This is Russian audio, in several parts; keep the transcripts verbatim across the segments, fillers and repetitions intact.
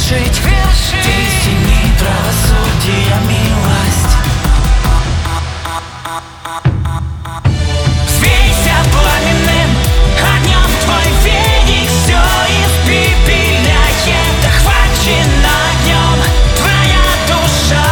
свершить. Ты сильней правосудия, милость. Взвейся пламенным огнем, твой веник все испепеляет. Охвачена огнем твоя душа,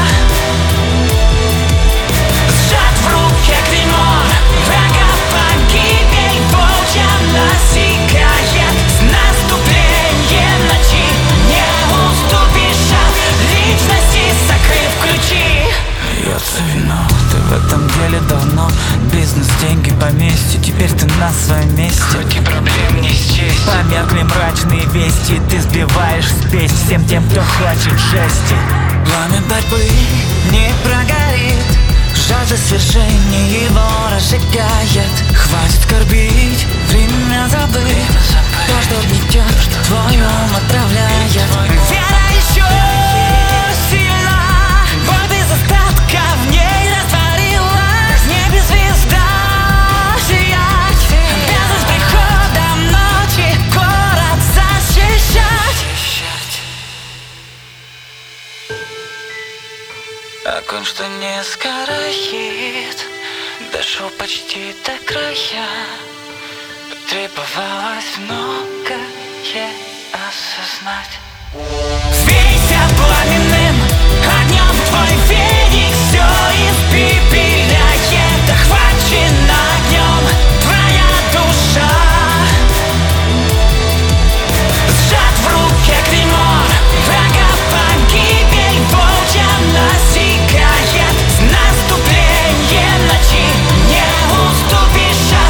сжат в руке клеймо врага, погибель волчья насекает. С наступлением ночи не уступишь от личности, закрыв ключи. Льется вино, ты в этом деле давно. Бизнес, деньги, поместье, теперь ты на своем месте. Хоть и проблем не счесть. Померкли мрачные вести, ты сбиваешь спесь всем тем, кто хочет жести. Пламя борьбы не прогорит, жажда свершения его разжигает. Хватит скорбить, время забыть, то, что гнетет, твой ум отравляет. Вера еще сильна, боль без остатка в ней растворилась. В небе звезда сияет, без приходом ночи город защищать. Огонь, что не сгорает, дошел почти до края. Потребовалось многое осознать. Взвейся пламенным огнем, твой век